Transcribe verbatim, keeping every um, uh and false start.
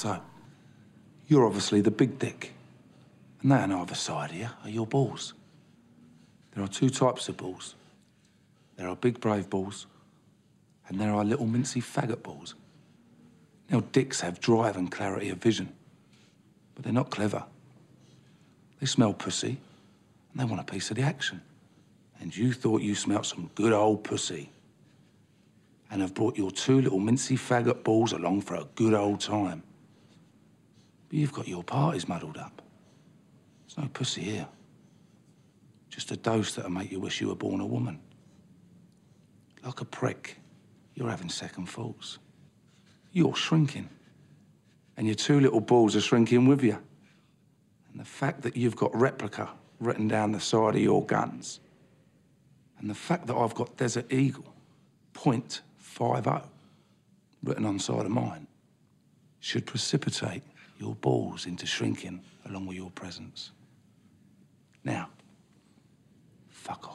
So, you're obviously the big dick. And that on either side here are your balls. There are two types of balls. There are big brave balls, and there are little mincy faggot balls. Now, dicks have drive and clarity of vision, but they're not clever. They smell pussy, and they want a piece of the action. And you thought you smelt some good old pussy, and have brought your two little mincy faggot balls along for a good old time. But you've got your parties muddled up. There's no pussy here. Just a dose that'll make you wish you were born a woman. Like a prick, you're having second thoughts. You're shrinking. And your two little balls are shrinking with you. And the fact that you've got replica written down the side of your guns, and the fact that I've got Desert Eagle, point five oh, written on the side of mine, should precipitate your balls into shrinking along with your presence. Now, fuck off.